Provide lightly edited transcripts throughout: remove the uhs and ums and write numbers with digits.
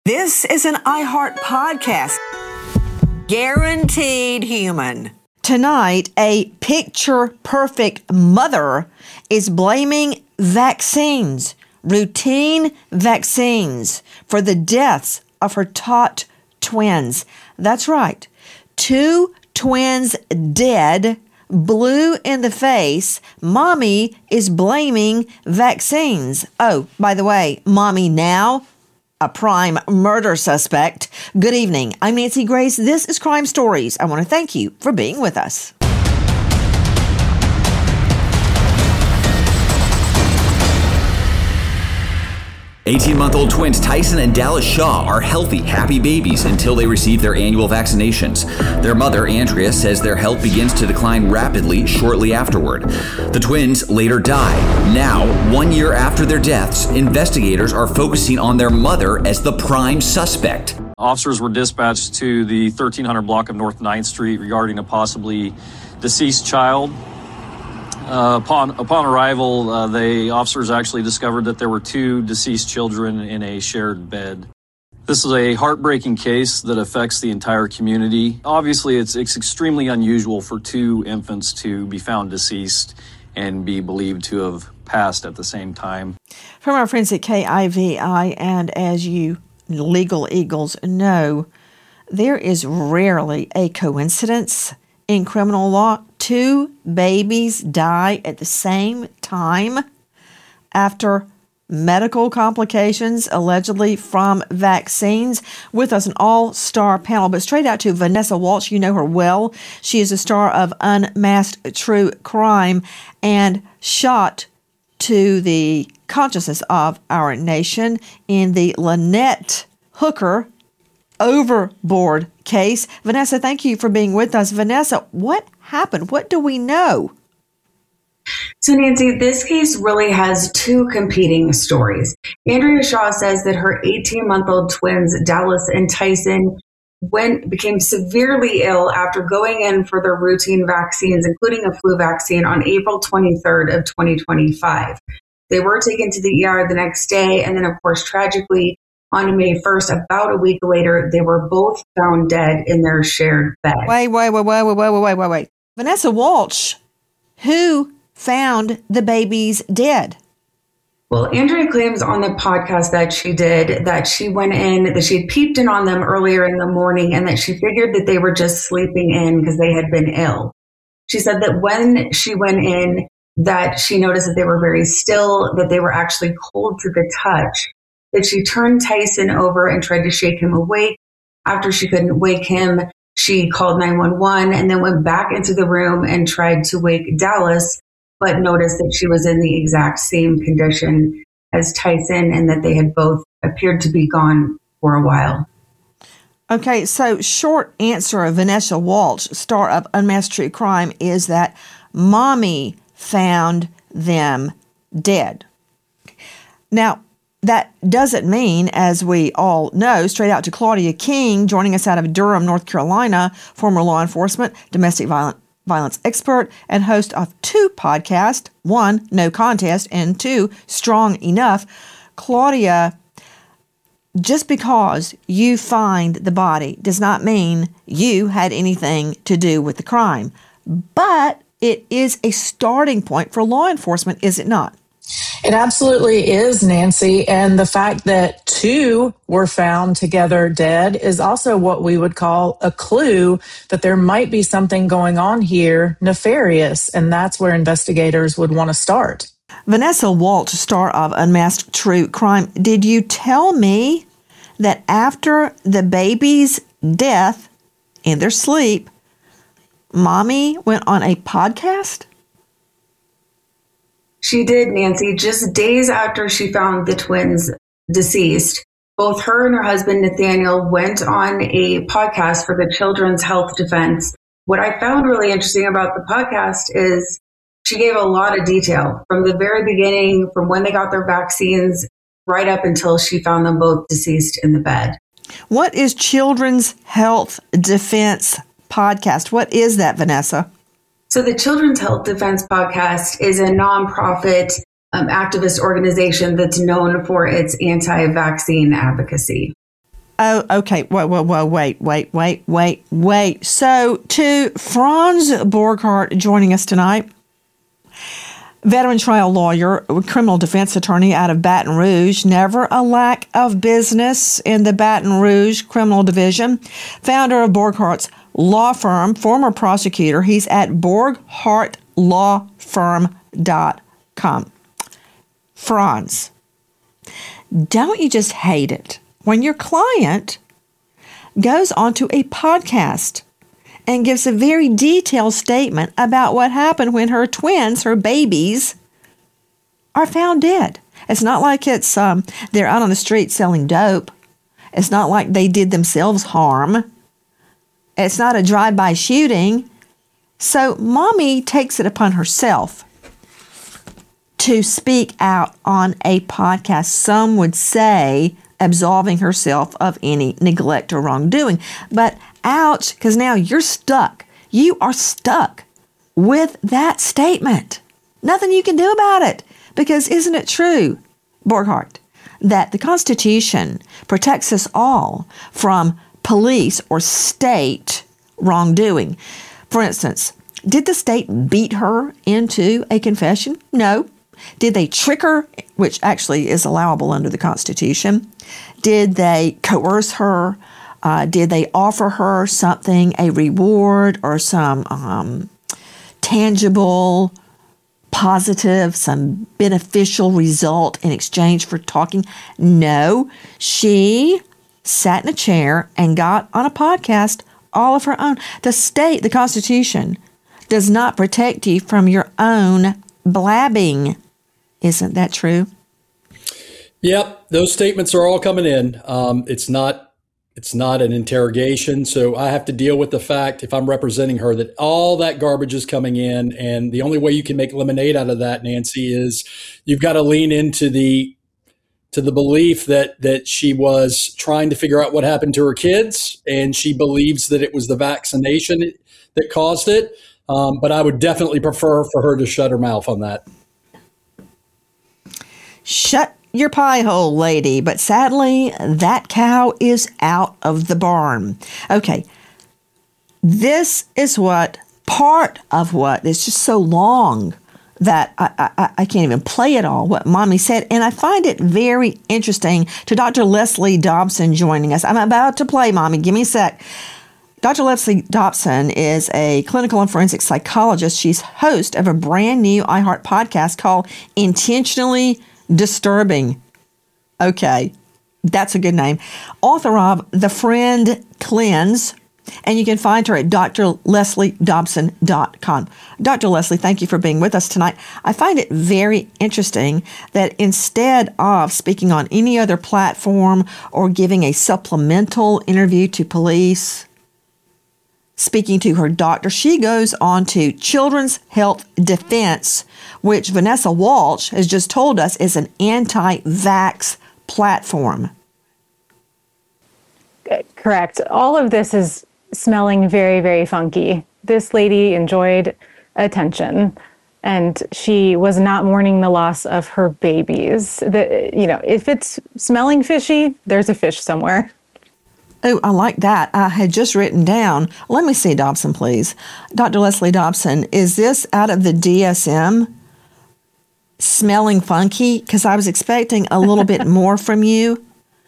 This is an iHeart podcast. Guaranteed human. Tonight, a picture-perfect mother is blaming vaccines, routine vaccines, for the deaths of her tot twins. That's right. 2 twins dead, blue in the face. Mommy is blaming vaccines. Oh, by the way, mommy now a prime murder suspect. Good evening. I'm Nancy Grace. This is Crime Stories. I want to thank you for being with us. 18-month-old twins Tyson and Dallas Shaw are healthy, happy babies until they receive their annual vaccinations. Their mother, Andrea, says their health begins to decline rapidly shortly afterward. The twins later die. Now, 1 year after their deaths, investigators are focusing on their mother as the prime suspect. Officers were dispatched to the 1300 block of North 9th Street regarding a possibly deceased child. Upon arrival, the officers actually discovered that there were 2 deceased children in a shared bed. This is a heartbreaking case that affects the entire community. Obviously, it's extremely unusual for 2 infants to be found deceased and be believed to have passed at the same time. From our friends at KIVI, and as you legal eagles know, there is rarely a coincidence in criminal law. 2 babies die at the same time after medical complications, allegedly from vaccines. With us, an all-star panel, but straight out to Vanessa Walsh. You know her well. She is a star of Unmasked True Crime and shot to the consciousness of our nation in the Lynette Hooker overboard case. Vanessa, thank you for being with us. Vanessa, what happened? What do we know? So, Nancy, this case really has 2 competing stories. Andrea Shaw says that her 18-month-old twins, Dallas and Tyson, became severely ill after going in for their routine vaccines, including a flu vaccine, on April 23rd of 2025. They were taken to the ER the next day, and then, of course, tragically, on May 1st, about a week later, they were both found dead in their shared bed. Wait. Vanessa Walsh, who found the babies dead? Well, Andrea claims on the podcast that she did that she went in, that she had peeped in on them earlier in the morning and that she figured that they were just sleeping in because they had been ill. She said that when she went in, that she noticed that they were very still, that they were actually cold to the touch, that she turned Tyson over and tried to shake him awake. After she couldn't wake him, she called 911 and then went back into the room and tried to wake Dallas, but noticed that she was in the exact same condition as Tyson and that they had both appeared to be gone for a while. Okay, so short answer of Vanessa Walsh, star of Unmasked True Crime, is that mommy found them dead. Now, that doesn't mean, as we all know, straight out to Claudia King, joining us out of Durham, North Carolina, former law enforcement, domestic violence expert, and host of 2 podcasts, 1, No Contest, and 2, Strong Enough. Claudia, just because you find the body does not mean you had anything to do with the crime. But it is a starting point for law enforcement, is it not? It absolutely is, Nancy. And the fact that 2 were found together dead is also what we would call a clue that there might be something going on here nefarious. And that's where investigators would want to start. Vanessa Walsh, star of Unmasked True Crime, did you tell me that after the baby's death in their sleep, mommy went on a podcast? She did, Nancy. Just days after she found the twins deceased, both her and her husband, Nathaniel, went on a podcast for the Children's Health Defense. What I found really interesting about the podcast is she gave a lot of detail from the very beginning, from when they got their vaccines, right up until she found them both deceased in the bed. What is Children's Health Defense podcast? What is that, Vanessa? So the Children's Health Defense Podcast is a nonprofit activist organization that's known for its anti-vaccine advocacy. Oh, okay. Whoa, wait. So, to Franz Borghardt joining us tonight, veteran trial lawyer, criminal defense attorney out of Baton Rouge, never a lack of business in the Baton Rouge Criminal Division, founder of Borghardt's law firm, former prosecutor. He's at borghardtlawfirm.com. Franz, don't you just hate it when your client goes onto a podcast and gives a very detailed statement about what happened when her twins, her babies, are found dead? It's not like it's they're out on the street selling dope. It's not like they did themselves harm. It's not a drive-by shooting. So mommy takes it upon herself to speak out on a podcast. Some would say absolving herself of any neglect or wrongdoing. But ouch, because now you're stuck. You are stuck with that statement. Nothing you can do about it. Because isn't it true, Borghardt, that the Constitution protects us all from police or state wrongdoing? For instance, did the state beat her into a confession? No. Did they trick her, which actually is allowable under the Constitution? Did they coerce her? Did they offer her something, a reward or some tangible, positive, some beneficial result in exchange for talking? No. She sat in a chair and got on a podcast all of her own. The state, the Constitution, does not protect you from your own blabbing. Isn't that true? Yep, those statements are all coming in. It's not an interrogation, so I have to deal with the fact, if I'm representing her, that all that garbage is coming in, and the only way you can make lemonade out of that, Nancy, is you've got to lean into the belief that she was trying to figure out what happened to her kids, and she believes that it was the vaccination that caused it. But I would definitely prefer for her to shut her mouth on that. Shut your pie hole, lady. But sadly, that cow is out of the barn. Okay, this is part of what is just so long that I can't even play it all, what Mommy said. And I find it very interesting to Dr. Leslie Dobson joining us. I'm about to play, Mommy. Give me a sec. Dr. Leslie Dobson is a clinical and forensic psychologist. She's host of a brand new iHeart podcast called Intentionally Disturbing. Okay, that's a good name. Author of The Friend Cleanse, and you can find her at drlesliedobson.com. Dr. Leslie, thank you for being with us tonight. I find it very interesting that instead of speaking on any other platform or giving a supplemental interview to police, speaking to her doctor, she goes on to Children's Health Defense, which Vanessa Walsh has just told us is an anti-vax platform. Correct. All of this is smelling very, very funky. This lady enjoyed attention, and she was not mourning the loss of her babies. If it's smelling fishy, there's a fish somewhere. Oh, I like that. I had just written down. Let me see, Dobson, please. Dr. Leslie Dobson, is this out of the DSM? Smelling funky? Because I was expecting a little bit more from you.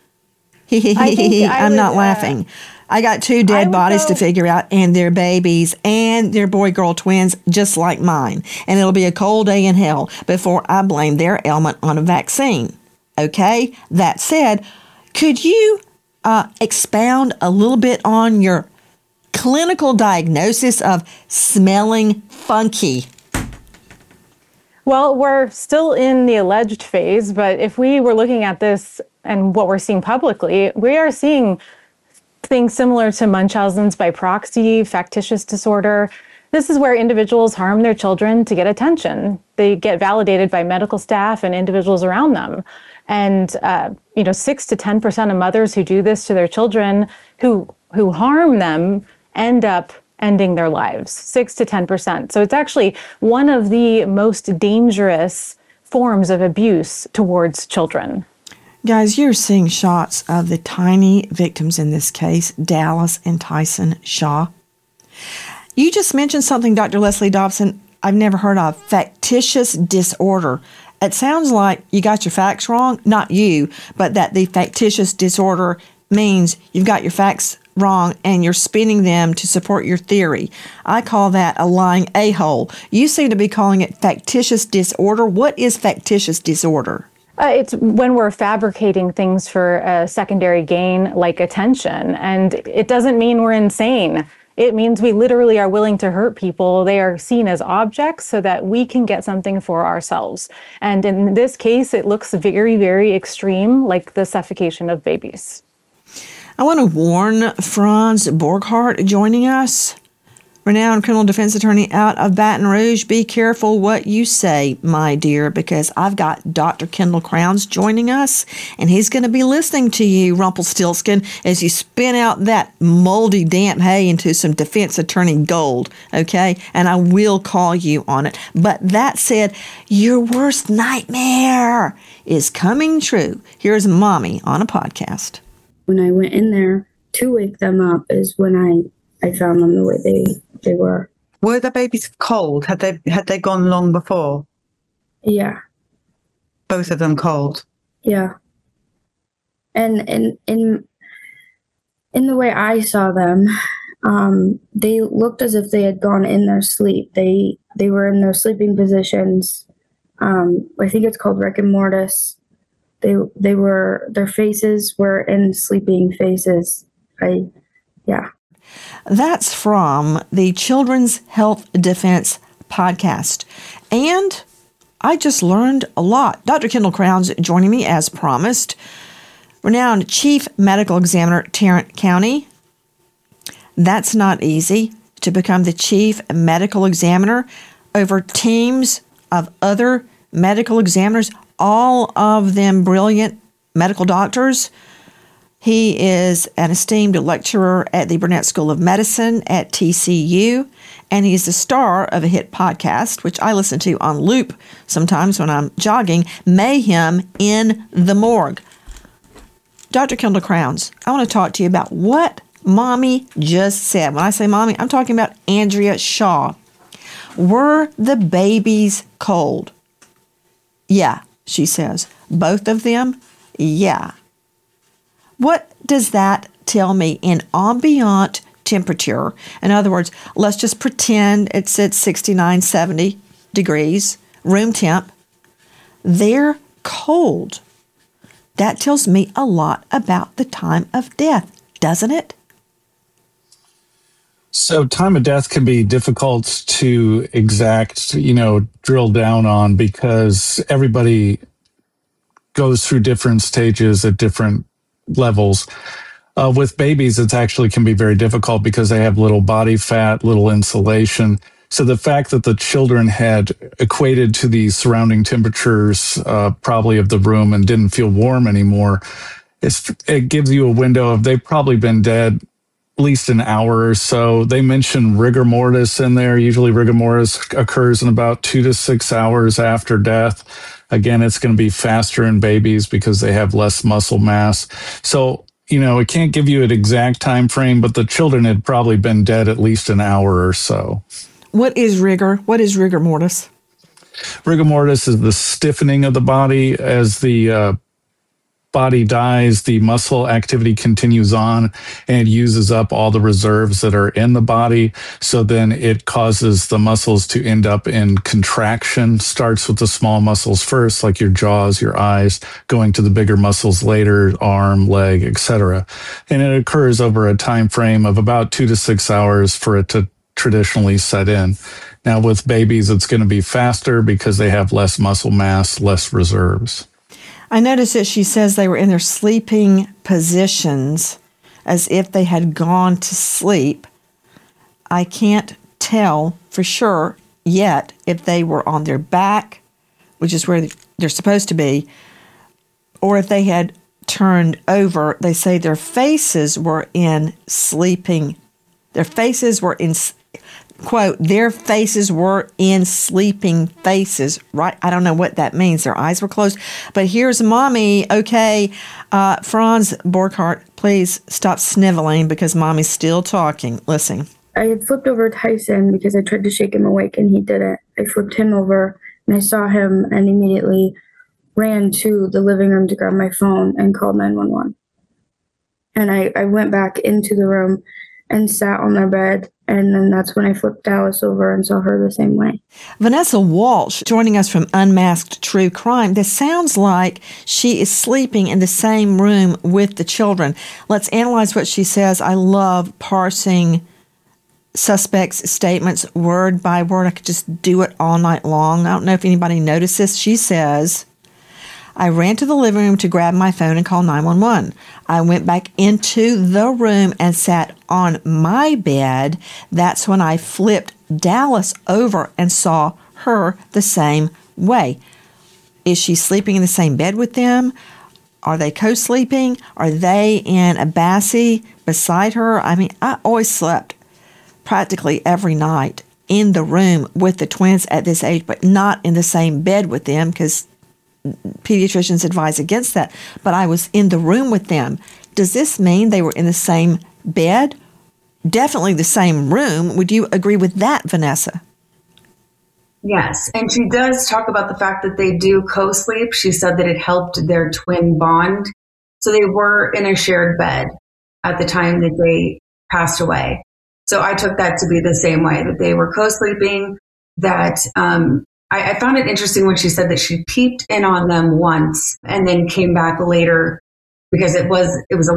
I'm not laughing. I got 2 dead bodies to figure out, and their babies, and their boy-girl twins, just like mine. And it'll be a cold day in hell before I blame their ailment on a vaccine. Okay? That said, could you expound a little bit on your clinical diagnosis of smelling funky? Well, we're still in the alleged phase, but if we were looking at this and what we're seeing publicly, we are seeing things similar to Munchausen's by proxy, factitious disorder. This is where individuals harm their children to get attention. They get validated by medical staff and individuals around them. And 6 to 10% of mothers who do this to their children, who harm them, end up ending their lives. 6 to 10%. So it's actually one of the most dangerous forms of abuse towards children. Guys, you're seeing shots of the tiny victims in this case, Dallas and Tyson Shaw. You just mentioned something, Dr. Leslie Dobson, I've never heard of, factitious disorder. It sounds like you got your facts wrong, not you, but that the factitious disorder means you've got your facts wrong and you're spinning them to support your theory. I call that a lying a-hole. You seem to be calling it factitious disorder. What is factitious disorder? It's when we're fabricating things for a secondary gain, like attention. And it doesn't mean we're insane. It means we literally are willing to hurt people. They are seen as objects so that we can get something for ourselves. And in this case, it looks very, very extreme, like the suffocation of babies. I want to warn Franz Borghardt joining us, renowned criminal defense attorney out of Baton Rouge. Be careful what you say, my dear, because I've got Dr. Kendall Crowns joining us, and he's going to be listening to you, Rumpelstiltskin, as you spin out that moldy, damp hay into some defense attorney gold, okay? And I will call you on it. But that said, your worst nightmare is coming true. Here's Mommy on a podcast. When I went in there to wake them up is when I found them the way they were. Were the babies cold? Had they gone long before? Yeah. Both of them cold? Yeah. And in the way I saw them, they looked as if they had gone in their sleep. They were in their sleeping positions. I think it's called rigor mortis. Their faces were in sleeping faces. Yeah. That's from the Children's Health Defense podcast. And I just learned a lot. Dr. Kendall Crowns joining me as promised. Renowned Chief Medical Examiner, Tarrant County. That's not easy to become the Chief Medical Examiner over teams of other medical examiners, all of them brilliant medical doctors. He is an esteemed lecturer at the Burnett School of Medicine at TCU, and he's the star of a hit podcast, which I listen to on loop sometimes when I'm jogging, Mayhem in the Morgue. Dr. Kendall Crowns, I want to talk to you about what Mommy just said. When I say Mommy, I'm talking about Andrea Shaw. Were the babies cold? Yeah, she says. Both of them? Yeah. What does that tell me in ambient temperature? In other words, let's just pretend it's at 69, 70 degrees, room temp. They're cold. That tells me a lot about the time of death, doesn't it? So time of death can be difficult to drill down on because everybody goes through different stages at different levels. With babies, it actually can be very difficult because they have little body fat, little insulation. So the fact that the children had equated to the surrounding temperatures, probably of the room, and didn't feel warm anymore, it gives you a window of they've probably been dead at least an hour or so. They mentioned rigor mortis in there. Usually rigor mortis occurs in about 2 to 6 hours after death. Again, it's going to be faster in babies because they have less muscle mass. So, it can't give you an exact time frame, but the children had probably been dead at least an hour or so. What is rigor? What is rigor mortis? Rigor mortis is the stiffening of the body. As the body dies, the muscle activity continues on and uses up all the reserves that are in the body. So then it causes the muscles to end up in contraction. Starts with the small muscles first, like your jaws, your eyes, going to the bigger muscles later, arm, leg, etc. And it occurs over a time frame of about 2 to 6 hours for it to traditionally set in. Now with babies, it's going to be faster because they have less muscle mass, less reserves. I noticed that she says they were in their sleeping positions as if they had gone to sleep. I can't tell for sure yet if they were on their back, which is where they're supposed to be, or if they had turned over. They say their faces were in sleeping. Their faces were in, quote, their faces were in sleeping faces, right? I don't know what that means. Their eyes were closed. But here's Mommy. Okay, Franz Borchardt, please stop sniveling because Mommy's still talking. Listen. I had flipped over Tyson because I tried to shake him awake and he didn't. I flipped him over and I saw him and immediately ran to the living room to grab my phone and called 911. And I went back into the room and sat on their bed. And then that's when I flipped Dallas over and saw her the same way. Vanessa Walsh joining us from Unmasked True Crime. This sounds like she is sleeping in the same room with the children. Let's analyze what she says. I love parsing suspects' statements word by word. I could just do it all night long. I don't know if anybody noticed this. She says, I ran to the living room to grab my phone and call 911. I went back into the room and sat on my bed. That's when I flipped Dallas over and saw her the same way. Is she sleeping in the same bed with them? Are they co-sleeping? Are they in a bassie beside her? I mean, I always slept practically every night in the room with the twins at this age, but not in the same bed with them because pediatricians advise against that. But I was in the room with them. Does this mean they were in the same bed? Definitely the same room. Would you agree with that, Vanessa? Yes. And she does talk about the fact that they do co-sleep. She said that it helped their twin bond. So they were in a shared bed at the time that they passed away. So I took that to be the same way, that they were co-sleeping, that I found it interesting when she said that she peeped in on them once and then came back later because it was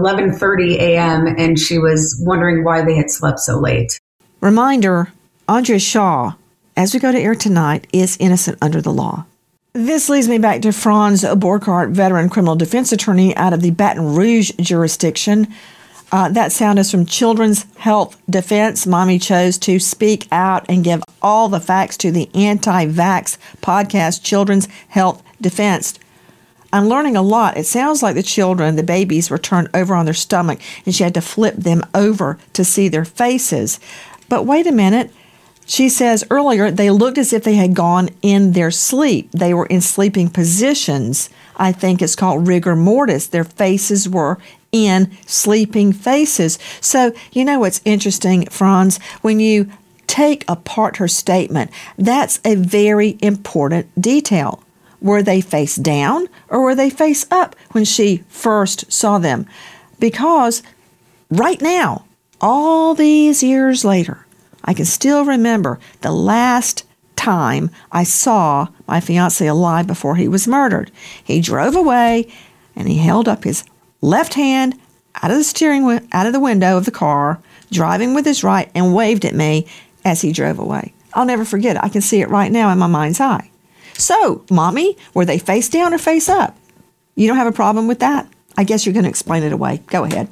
11:30 a.m. and she was wondering why they had slept so late. Reminder, Andrea Shaw, as we go to air tonight, is innocent under the law. This leads me back to Franz Borchardt, veteran criminal defense attorney out of the Baton Rouge jurisdiction. That sound is from Children's Health Defense. Mommy chose to speak out and give all the facts to the anti-vax podcast, Children's Health Defense. I'm learning a lot. It sounds like the children, the babies, were turned over on their stomach and she had to flip them over to see their faces. But wait a minute. She says earlier they looked as if they had gone in their sleep. They were in sleeping positions. I think it's called rigor mortis. Their faces were in sleeping faces. So, you know what's interesting, Franz? When you take apart her statement, that's a very important detail. Were they face down or were they face up when she first saw them? Because right now, all these years later, I can still remember the last time I saw my fiancé alive before he was murdered. He drove away and he held up his left hand out of the window of the car, driving with his right, and waved at me as he drove away. I'll never forget it. I can see it right now in my mind's eye. So, Mommy, were they face down or face up? You don't have a problem with that? I guess you're going to explain it away. Go ahead.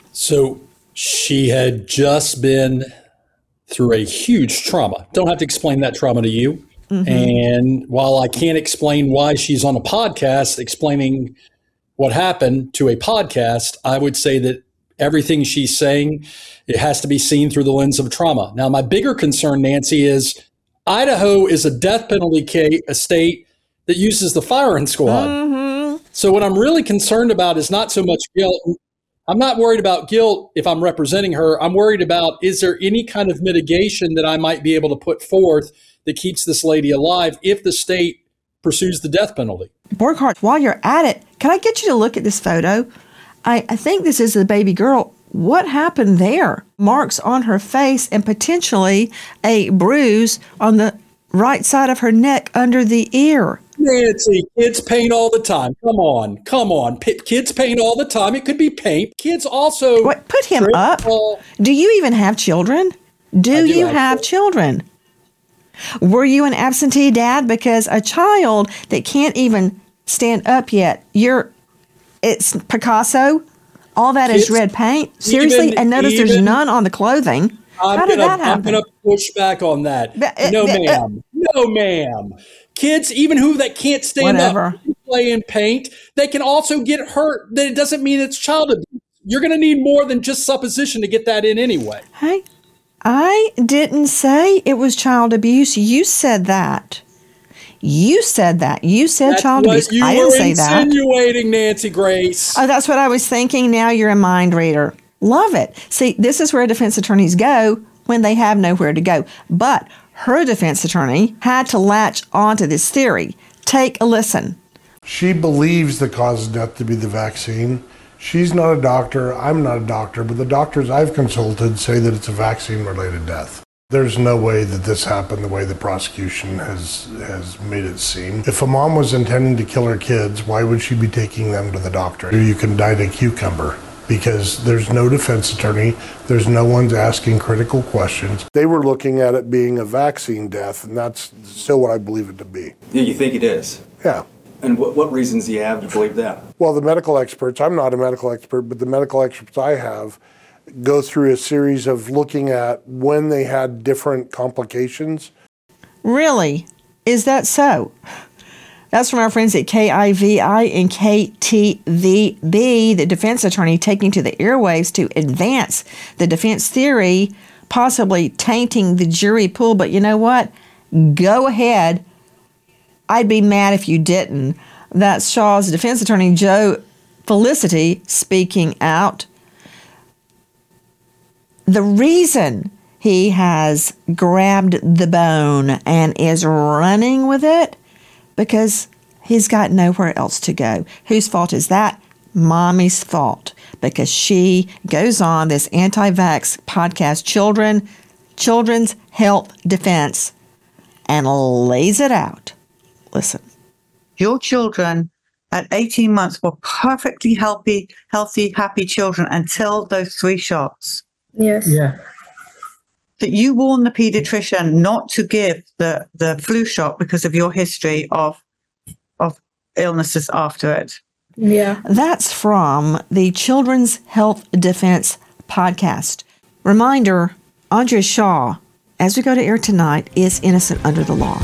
So she had just been through a huge trauma. Don't have to explain that trauma to you. Mm-hmm. And while I can't explain why she's on a podcast explaining what happened to a podcast, I would say that everything she's saying, it has to be seen through the lens of trauma. Now, my bigger concern, Nancy, is Idaho is a death penalty state that uses the firing squad. Mm-hmm. So what I'm really concerned about is not so much guilt. I'm not worried about guilt if I'm representing her. I'm worried about, is there any kind of mitigation that I might be able to put forth that keeps this lady alive if the state pursues the death penalty? Borchardt, while you're at it, can I get you to look at this photo? I think this is the baby girl. What happened there? Marks on her face and potentially a bruise on the right side of her neck under the ear. Nancy, kids paint all the time. Come on. Kids paint all the time. It could be paint. Kids also... What? Put him up. Do you even have children? Do you have children? Were you an absentee dad? Because a child that can't even stand up yet, it's Picasso, all that is red paint. Seriously? And notice there's none on the clothing. How did that happen? I'm going to push back on that. No, ma'am. No, ma'am. Kids, even that can't stand up, play and paint, they can also get hurt. That it doesn't mean it's child abuse. You're going to need more than just supposition to get that in anyway. Hey, I didn't say it was child abuse. You said that. You said that. You said That's child abuse. You I didn't were say that. insinuating, Nancy Grace. Oh, that's what I was thinking. Now you're a mind reader. Love it. See, this is where defense attorneys go when they have nowhere to go. But her defense attorney had to latch onto this theory. Take a listen. She believes the cause of death to be the vaccine. She's not a doctor. I'm not a doctor. But the doctors I've consulted say that it's a vaccine-related death. There's no way that this happened the way the prosecution has made it seem. If a mom was intending to kill her kids, why would she be taking them to the doctor? You can die a cucumber because there's no defense attorney. There's no one's asking critical questions. They were looking at it being a vaccine death, and that's still what I believe it to be. Yeah, you think it is? Yeah. And what reasons do you have to believe that? Well, the medical experts, I'm not a medical expert, but the medical experts I have go through a series of looking at when they had different complications. Really? Is that so? That's from our friends at KIVI and KTVB, the defense attorney taking to the airwaves to advance the defense theory, possibly tainting the jury pool. But you know what? Go ahead. I'd be mad if you didn't. That's Shaw's defense attorney, Joe Felicity, speaking out. The reason he has grabbed the bone and is running with it, because he's got nowhere else to go. Whose fault is that? Mommy's fault, because she goes on this anti-vax podcast, Children's Health Defense, and lays it out. Listen. Your children at 18 months were perfectly healthy, happy children until those 3 shots. Yes. Yeah. That you warned the pediatrician not to give the flu shot because of your history of illnesses after it. Yeah. That's from the Children's Health Defense podcast. Reminder, Andrea Shaw, as we go to air tonight, is innocent under the law.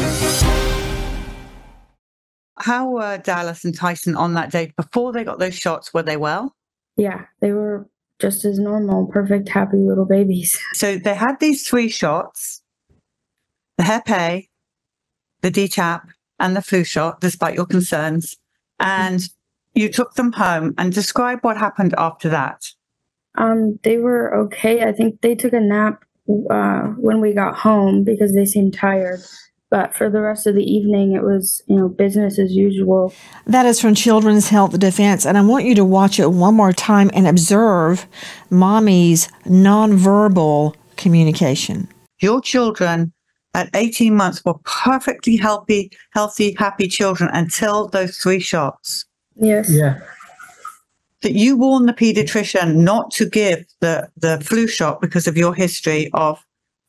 How were Dallas and Tyson on that day before they got those shots? Were they well? Yeah, they were just as normal, perfect, happy little babies. So they had these 3 shots, the Hep A, the DTaP, and the flu shot, despite your concerns. And you took them home, and describe what happened after that. They were okay. I think they took a nap when we got home because they seemed tired. But for the rest of the evening, it was, business as usual. That is from Children's Health Defense. And I want you to watch it one more time and observe Mommy's nonverbal communication. Your children at 18 months were perfectly healthy, happy children until those 3 shots. Yes. Yeah. That you warned the pediatrician not to give the flu shot because of your history of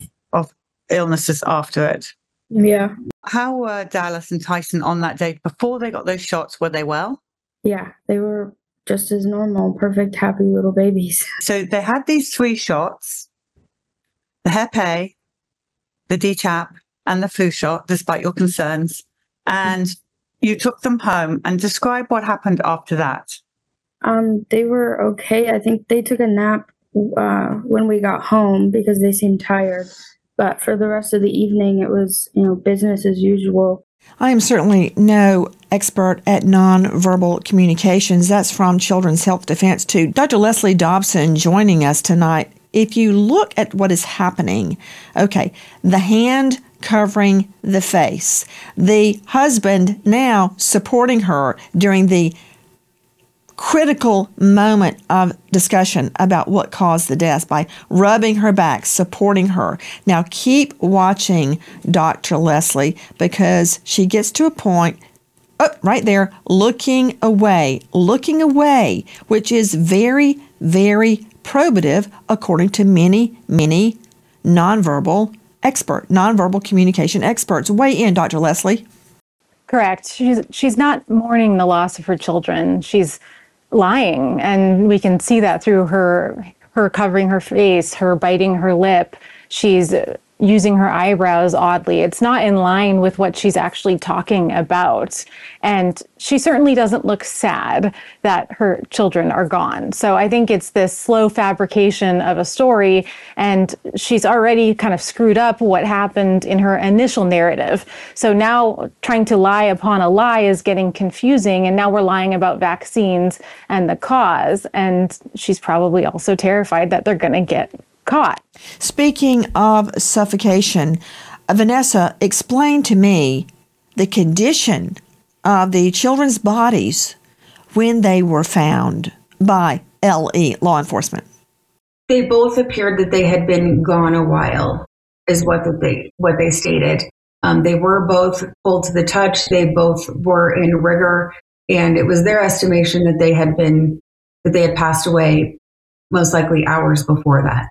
illnesses after it. Yeah. How were Dallas and Tyson on that day before they got those shots? Were they well? Yeah, they were just as normal, perfect, happy little babies. So they had these 3 shots, the Hep A, the DTaP, and the flu shot, despite your concerns. And you took them home, and describe what happened after that. They were okay. I think they took a nap when we got home because they seemed tired. But for the rest of the evening, it was, business as usual. I am certainly no expert at nonverbal communications. That's from Children's Health Defense too. Dr. Leslie Dobson joining us tonight. If you look at what is happening, okay, the hand covering the face, the husband now supporting her during the critical moment of discussion about what caused the death by rubbing her back, supporting her. Now keep watching Dr. Leslie, because she gets to a point, right there, looking away, which is very, very probative according to many, many nonverbal communication experts. Weigh in, Dr. Leslie. Correct. She's not mourning the loss of her children. She's lying, and we can see that through her covering her face, her biting her lip. She's using her eyebrows oddly. It's not in line with what she's actually talking about. And she certainly doesn't look sad that her children are gone. So I think it's this slow fabrication of a story, and she's already kind of screwed up what happened in her initial narrative. So now trying to lie upon a lie is getting confusing, and now we're lying about vaccines and the cause. And she's probably also terrified that they're going to get caught. Speaking of suffocation, Vanessa, explain to me the condition of the children's bodies when they were found by LE, law enforcement. They both appeared that they had been gone a while, is what they stated. They were both cold to the touch. They both were in rigor, and it was their estimation that they had passed away most likely hours before that.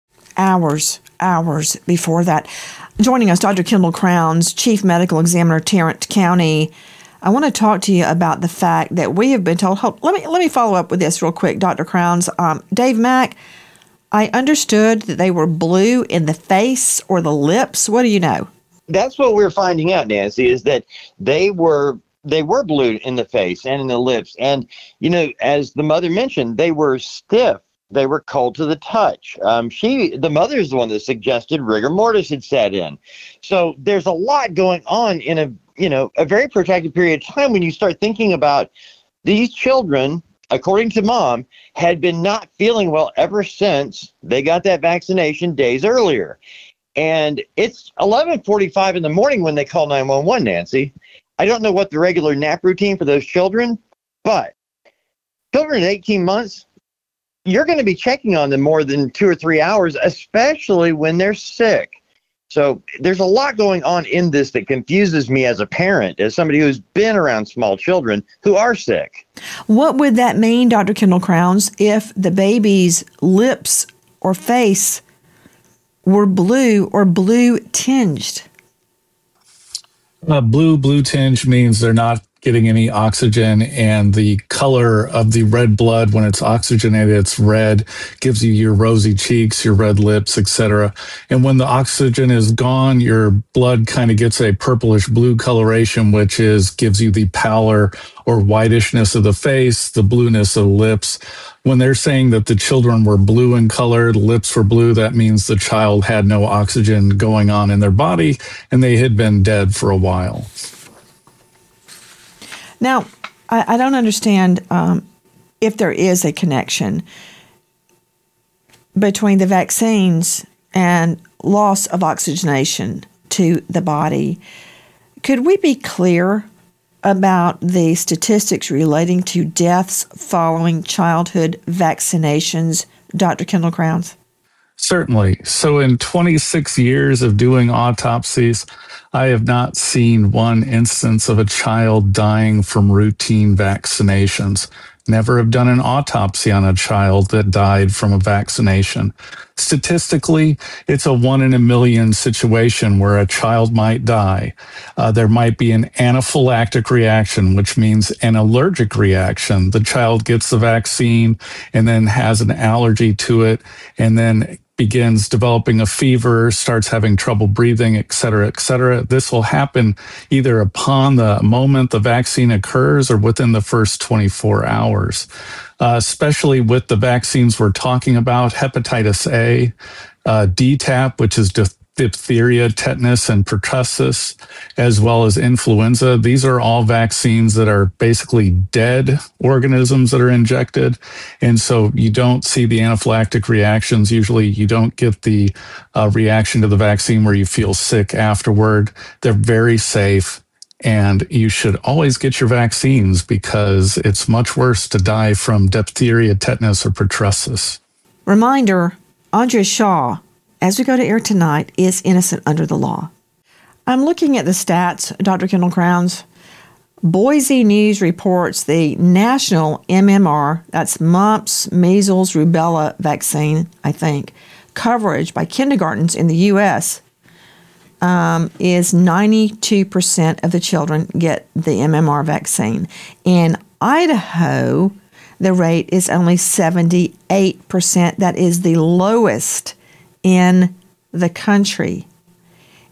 Hours before that. Joining us, Dr. Kendall Crowns, Chief Medical Examiner, Tarrant County. I want to talk to you about the fact that we have been told. Let me follow up with this real quick, Dr. Crowns. Dave Mack, I understood that they were blue in the face or the lips. What do you know? That's what we're finding out, Nancy, is that they were blue in the face and in the lips. And, as the mother mentioned, they were stiff. They were cold to the touch. The mother is the one that suggested rigor mortis had set in. So there's a lot going on in a very protracted period of time when you start thinking about these children, according to mom, had been not feeling well ever since they got that vaccination days earlier. And it's 11:45 in the morning when they call 911, Nancy. I don't know what the regular nap routine for those children, but children at 18 months, you're going to be checking on them more than 2 or 3 hours, especially when they're sick. So there's a lot going on in this that confuses me as a parent, as somebody who's been around small children who are sick. What would that mean, Dr. Kendall Crowns, if the baby's lips or face were blue or blue tinged? Blue tinge means they're not getting any oxygen, and the color of the red blood, when it's oxygenated, it's red, gives you your rosy cheeks, your red lips, etc. And when the oxygen is gone, your blood kind of gets a purplish blue coloration, which gives you the pallor or whitishness of the face, the blueness of the lips. When they're saying that the children were blue in color, the lips were blue, that means the child had no oxygen going on in their body and they had been dead for a while. Now, I don't understand if there is a connection between the vaccines and loss of oxygenation to the body. Could we be clear about the statistics relating to deaths following childhood vaccinations, Dr. Kendall Crowns? Certainly. So in 26 years of doing autopsies, I have not seen one instance of a child dying from routine vaccinations. Never have done an autopsy on a child that died from a vaccination. Statistically, it's a 1 in a million situation where a child might die. There might be an anaphylactic reaction, which means an allergic reaction. The child gets the vaccine and then has an allergy to it, and then begins developing a fever, starts having trouble breathing, et cetera, et cetera. This will happen either upon the moment the vaccine occurs or within the first 24 hours. Especially with the vaccines we're talking about, hepatitis A, DTaP, which is diphtheria, tetanus, and pertussis, as well as influenza. These are all vaccines that are basically dead organisms that are injected. And so you don't see the anaphylactic reactions. Usually you don't get the reaction to the vaccine where you feel sick afterward. They're very safe. And you should always get your vaccines because it's much worse to die from diphtheria, tetanus, or pertussis. Reminder, Andrea Shaw, as we go to air tonight, is innocent under the law. I'm looking at the stats, Dr. Kendall Crowns. Boise News reports the national MMR, that's mumps, measles, rubella vaccine, I think, coverage by kindergartens in the U.S. Is 92% of the children get the MMR vaccine. In Idaho, the rate is only 78%. That is the lowest in the country.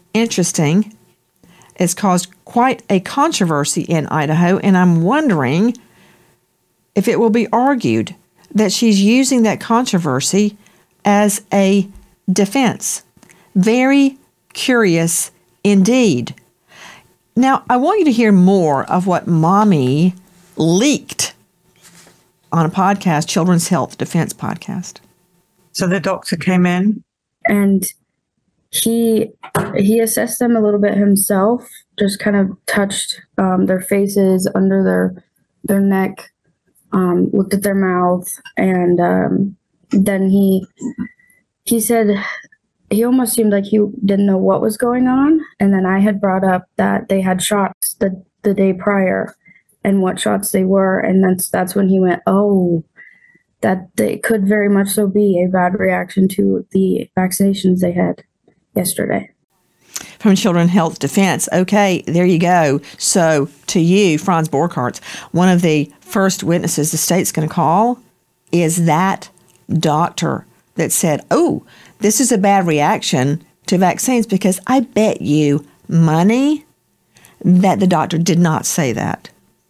interesting. It's caused quite a controversy in Idaho, and I'm wondering if it will be argued that she's using that controversy as a defense. Very curious indeed. Now, I want you to hear more of what Mommy leaked on a podcast, Children's Health Defense Podcast. So the doctor came in and he assessed them a little bit himself, just kind of touched their faces, under their neck, looked at their mouth, and then he said he almost seemed like he didn't know what was going on. And then I had brought up that they had shots the day prior and what shots they were. And that's when he went, oh, that they could very much so be a bad reaction to the vaccinations they had yesterday. From Children's Health Defense. Okay, there you go. So to you, Franz Borchardt, one of the first witnesses the state's going to call is that doctor that said, oh, this is a bad reaction to vaccines, because I bet you money that the doctor did not say that.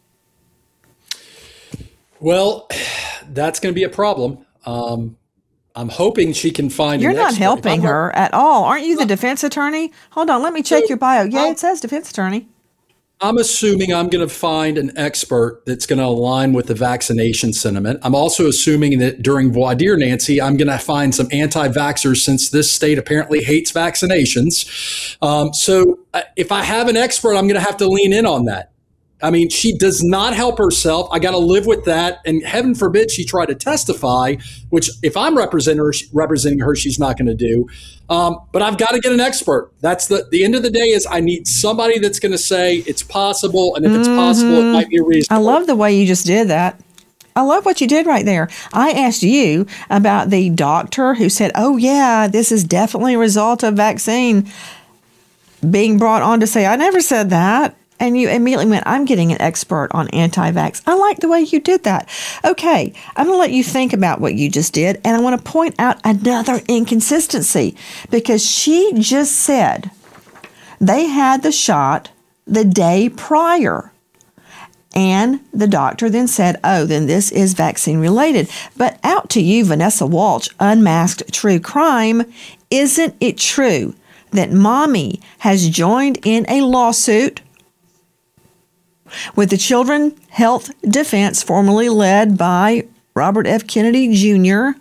Well, that's going to be a problem. I'm hoping she can find You're an not expert. helping her at all. Aren't you the defense attorney? Hold on, let me check your bio. Yeah, it says defense attorney. I'm assuming I'm going to find an expert that's going to align with the vaccination sentiment. I'm also assuming that during voir dire, Nancy, I'm going to find some anti-vaxxers, since this state apparently hates vaccinations. So if I have an expert, I'm going to have to lean in on that. I mean, she does not help herself. I got to live with that. And heaven forbid she try to testify, which if I'm representing her, she's not going to do. But I've got to get an expert. That's the end of the day is I need somebody that's going to say it's possible. And if it's possible, it might be reasonable. I love the way you just did that. I love what you did right there. I asked you about the doctor who said, oh, yeah, this is definitely a result of vaccine being brought on to say, I never said that. And you immediately went, I'm getting an expert on anti-vax. I like the way you did that. Okay, I'm going to let you think about what you just did. And I want to point out another inconsistency, because she just said they had the shot the day prior. And the doctor then said, oh, then this is vaccine related. But out to you, Vanessa Walsh, Unmasked True Crime, isn't it true that Mommy has joined in a lawsuit with the Children's Health Defense, formerly led by Robert F. Kennedy Jr.?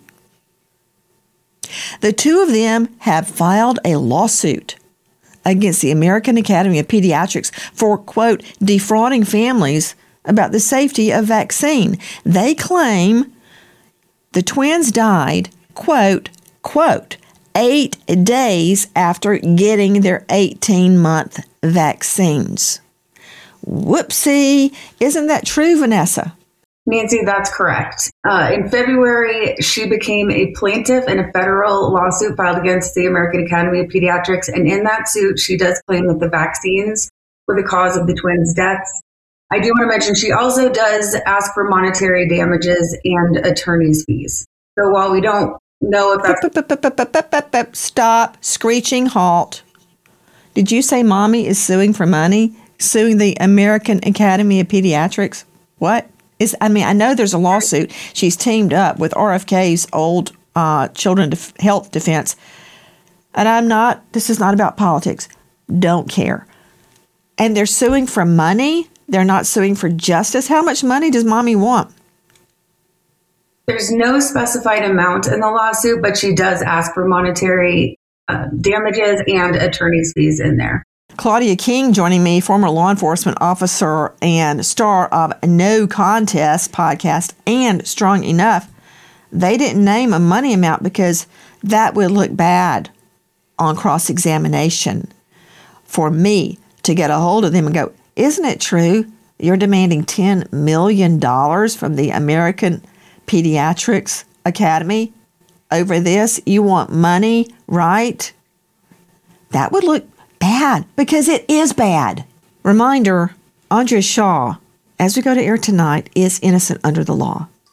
The two of them have filed a lawsuit against the American Academy of Pediatrics for, quote, defrauding families about the safety of vaccine. They claim the twins died, quote, 8 days after getting their 18-month vaccines. Whoopsie. Isn't that true, Vanessa? Nancy, that's correct. In February, she became a plaintiff in a federal lawsuit filed against the American Academy of Pediatrics. And in that suit, she does claim that the vaccines were the cause of the twins' deaths. I do want to mention she also does ask for monetary damages and attorney's fees. So while we don't know if that's... Stop. Screeching halt. Did you say Mommy is suing for money? Suing the American Academy of Pediatrics? What? I know there's a lawsuit. She's teamed up with RFK's old Children's Health Defense. And this is not about politics. Don't care. And they're suing for money? They're not suing for justice? How much money does Mommy want? There's no specified amount in the lawsuit, but she does ask for monetary damages and attorney's fees in there. Claudia King joining me, former law enforcement officer and star of No Contest podcast and Strong Enough. They didn't name a money amount because that would look bad on cross-examination for me to get a hold of them and go, isn't it true you're demanding $10 million from the American Pediatrics Academy over this? You want money, right? That would look bad, because it is bad. Reminder, Andrea Shaw, as we go to air tonight, is innocent under the law.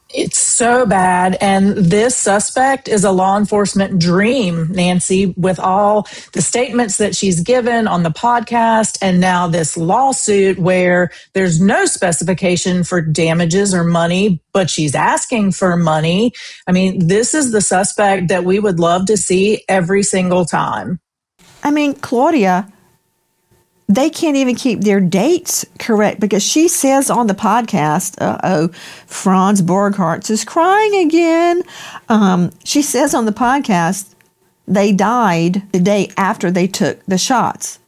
It's so bad. And this suspect is a law enforcement dream, Nancy, with all the statements that she's given on the podcast and now this lawsuit where there's no specification for damages or money, but she's asking for money. I mean, this is the suspect that we would love to see every single time. I mean, Claudia, they can't even keep their dates correct because she says on the podcast, Franz Borghardt is crying again. She says on the podcast, they died the day after they took the shots.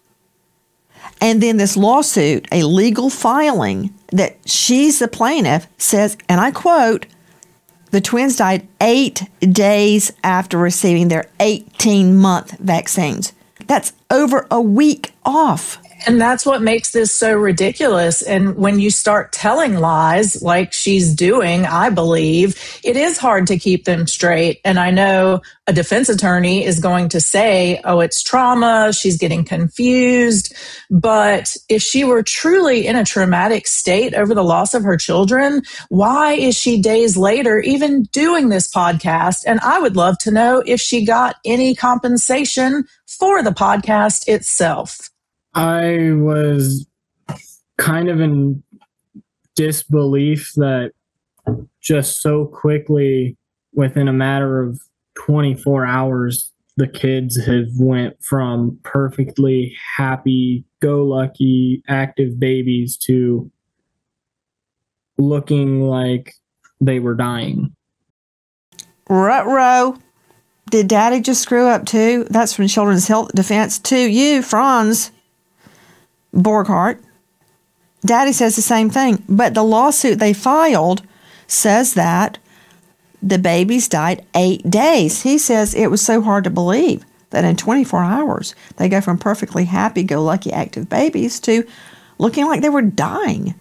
And then this lawsuit, a legal filing that she's the plaintiff, says, and I quote, the twins died 8 days after receiving their 18-month vaccines. That's over a week off. And that's what makes this so ridiculous. And when you start telling lies like she's doing, I believe, it is hard to keep them straight. And I know a defense attorney is going to say, oh, it's trauma, she's getting confused. But if she were truly in a traumatic state over the loss of her children, why is she days later even doing this podcast? And I would love to know if she got any compensation for the podcast itself. I was kind of in disbelief that just so quickly, within a matter of 24 hours, the kids have went from perfectly happy-go-lucky, active babies to looking like they were dying. Ruh-roh. Did Daddy just screw up too? That's from Children's Health Defense to you, Franz Borghardt. Daddy says the same thing, but the lawsuit they filed says that the babies died 8 days. He says it was so hard to believe that in 24 hours they go from perfectly happy-go-lucky active babies to looking like they were dying.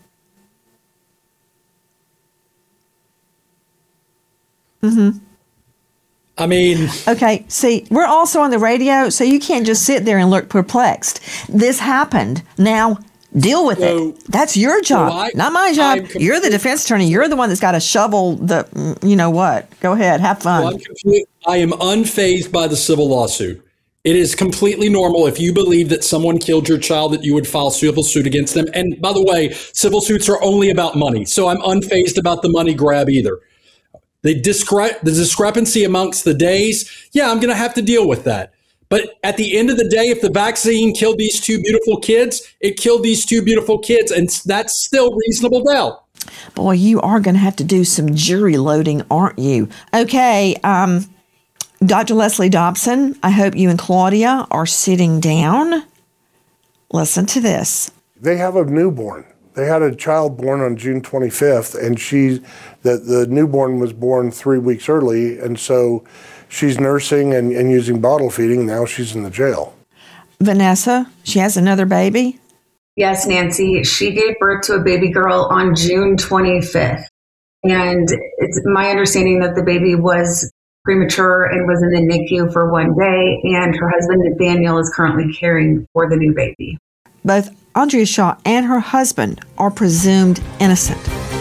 I mean... Okay, see, we're also on the radio, so you can't just sit there and look perplexed. This happened. Now, deal with it. That's your job, not my job. You're the defense attorney. You're the one that's got to shovel the, you know what. Go ahead, have fun. Well, I am unfazed by the civil lawsuit. It is completely normal if you believe that someone killed your child that you would file civil suit against them. And by the way, civil suits are only about money, so I'm unfazed about the money grab either. The discrepancy amongst the days, yeah, I'm going to have to deal with that. But at the end of the day, if the vaccine killed these two beautiful kids, it killed these two beautiful kids, and that's still reasonable doubt. Boy, you are going to have to do some jury loading, aren't you? Okay, Dr. Leslie Dobson, I hope you and Claudia are sitting down. Listen to this. They have a newborn. They had a child born on June 25th, and the newborn was born 3 weeks early, and so she's nursing and using bottle feeding. Now she's in the jail. Vanessa, she has another baby? Yes, Nancy. She gave birth to a baby girl on June 25th. And it's my understanding that the baby was premature and was in the NICU for 1 day, and her husband, Nathaniel, is currently caring for the new baby. Both Andrea Shaw and her husband are presumed innocent.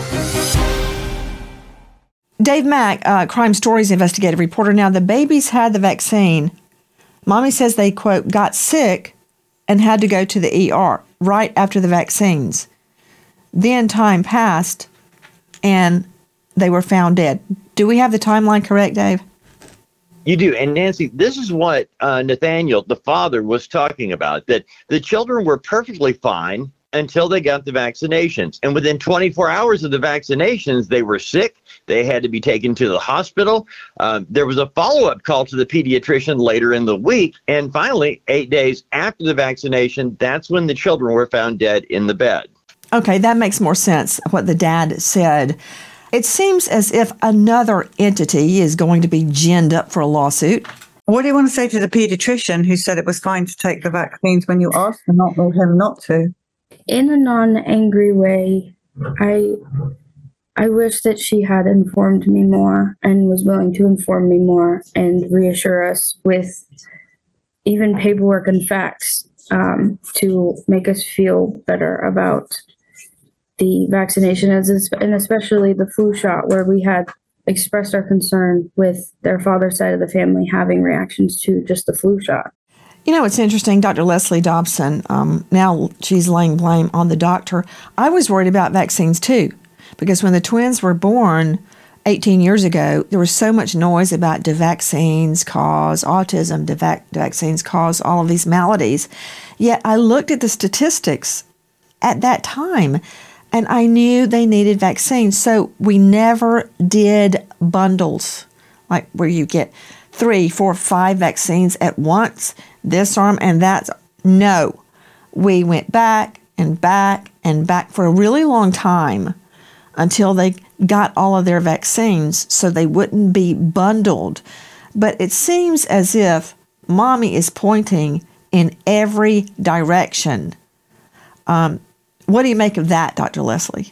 Dave Mack, Crime Stories investigative reporter. Now, the babies had the vaccine. Mommy says they, quote, got sick and had to go to the ER right after the vaccines. Then time passed and they were found dead. Do we have the timeline correct, Dave? You do. And Nancy, this is what Nathaniel, the father, was talking about, that the children were perfectly fine until they got the vaccinations. And within 24 hours of the vaccinations, they were sick. They had to be taken to the hospital. There was a follow-up call to the pediatrician later in the week. And finally, 8 days after the vaccination, that's when the children were found dead in the bed. Okay, that makes more sense, what the dad said. It seems as if another entity is going to be ginned up for a lawsuit. What do you want to say to the pediatrician who said it was fine to take the vaccines when you asked him not to? In a non-angry way, I wish that she had informed me more and was willing to inform me more and reassure us with even paperwork and facts to make us feel better about the vaccination, and especially the flu shot, where we had expressed our concern with their father's side of the family having reactions to just the flu shot. You know, it's interesting, Dr. Leslie Dobson, now she's laying blame on the doctor. I was worried about vaccines too, because when the twins were born 18 years ago, there was so much noise about do vaccines cause autism, do vaccines cause all of these maladies. Yet I looked at the statistics at that time, and I knew they needed vaccines. So we never did bundles, like where you get 3, 4, 5 vaccines at once, this arm and that. No, we went back and back and back for a really long time until they got all of their vaccines so they wouldn't be bundled. But it seems as if mommy is pointing in every direction. What do you make of that, Dr. Leslie?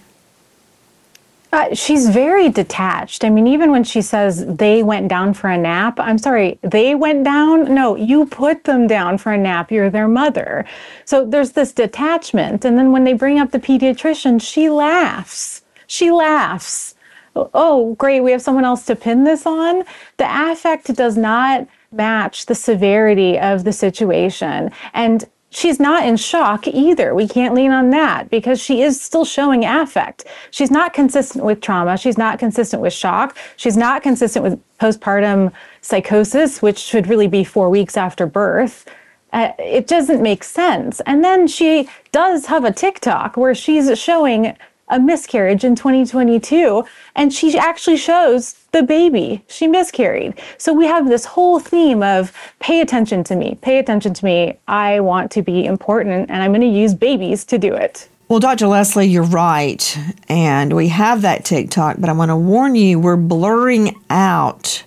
She's very detached. I mean, even when she says they went down for a nap, I'm sorry, they went down? No, you put them down for a nap. You're their mother. So there's this detachment. And then when they bring up the pediatrician, she laughs. She laughs. Oh, great, we have someone else to pin this on? The affect does not match the severity of the situation. And she's not in shock either. We can't lean on that because she is still showing affect. She's not consistent with trauma. She's not consistent with shock. She's not consistent with postpartum psychosis, which should really be 4 weeks after birth. It doesn't make sense. And then she does have a TikTok where she's showing a miscarriage in 2022, and she actually shows the baby. She miscarried. So we have this whole theme of pay attention to me, pay attention to me. I want to be important, and I'm going to use babies to do it. Well, Dr. Leslie, you're right. And we have that TikTok, but I want to warn you, we're blurring out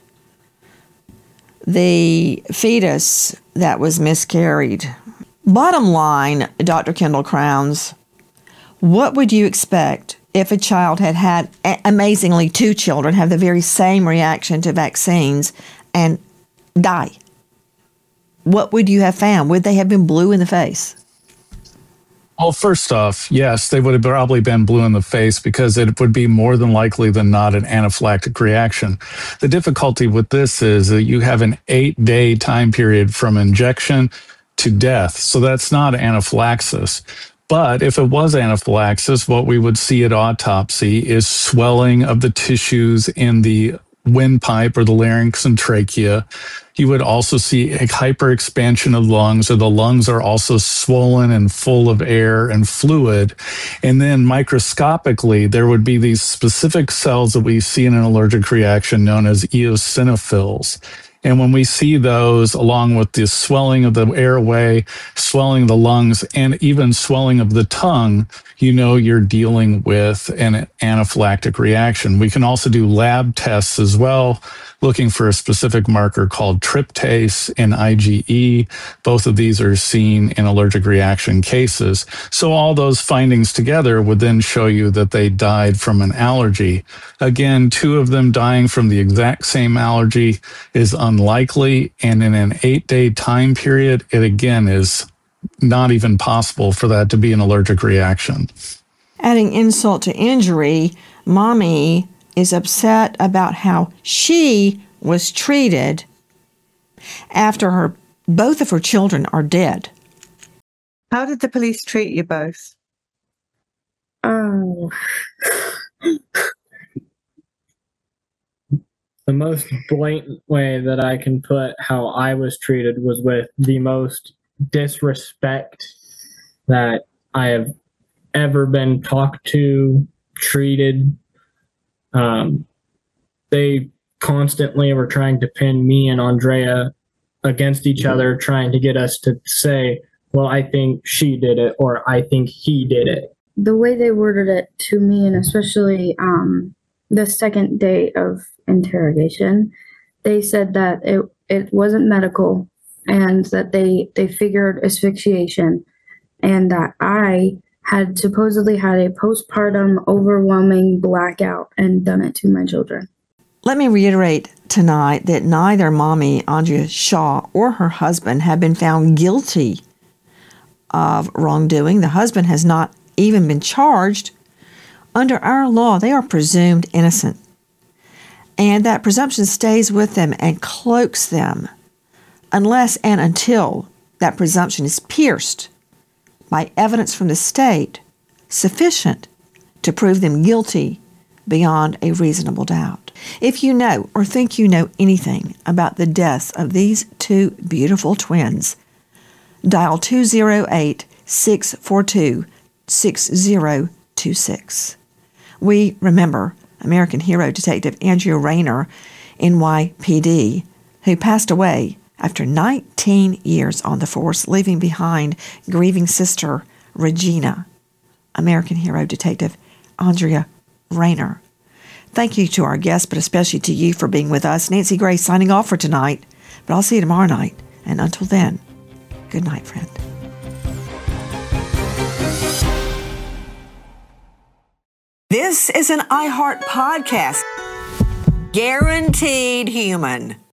the fetus that was miscarried. Bottom line, Dr. Kendall Crowns, what would you expect if a child had amazingly 2 children have the very same reaction to vaccines and die? What would you have found? Would they have been blue in the face? Well, first off, yes, they would have probably been blue in the face because it would be more than likely than not an anaphylactic reaction. The difficulty with this is that you have an 8-day time period from injection to death. So that's not anaphylaxis. But if it was anaphylaxis, what we would see at autopsy is swelling of the tissues in the windpipe or the larynx and trachea. You would also see a hyperexpansion of lungs, or the lungs are also swollen and full of air and fluid. And then microscopically, there would be these specific cells that we see in an allergic reaction known as eosinophils. And when we see those, along with the swelling of the airway, swelling of the lungs, and even swelling of the tongue, you know you're dealing with an anaphylactic reaction. We can also do lab tests as well, looking for a specific marker called tryptase and IgE. Both of these are seen in allergic reaction cases. So all those findings together would then show you that they died from an allergy. Again, 2 of them dying from the exact same allergy is unlikely, and in an 8-day time period, it again is not even possible for that to be an allergic reaction. Adding insult to injury, mommy is upset about how she was treated after both of her children are dead. How did the police treat you both? The most blatant way that I can put how I was treated was with the most disrespect that I have ever been talked to, treated. They constantly were trying to pin me and Andrea against each other, trying to get us to say, well, I think she did it, or I think he did it. The way they worded it to me, and especially the second day of interrogation, they said that it wasn't medical, and that they figured asphyxiation, and that I had supposedly had a postpartum overwhelming blackout and done it to my children. Let me reiterate tonight that neither mommy, Andrea Shaw, or her husband have been found guilty of wrongdoing. The husband has not even been charged. Under our law, they are presumed innocent. And that presumption stays with them and cloaks them unless and until that presumption is pierced by evidence from the state sufficient to prove them guilty beyond a reasonable doubt. If you know or think you know anything about the deaths of these two beautiful twins, dial 208-642-6026. We remember American hero Detective Andrea Rayner, NYPD, who passed away after 19 years on the force, leaving behind grieving sister Regina. American hero Detective Andrea Rayner. Thank you to our guests, but especially to you for being with us. Nancy Grace signing off for tonight, but I'll see you tomorrow night. And until then, good night, friend. This is an iHeart podcast. Guaranteed human.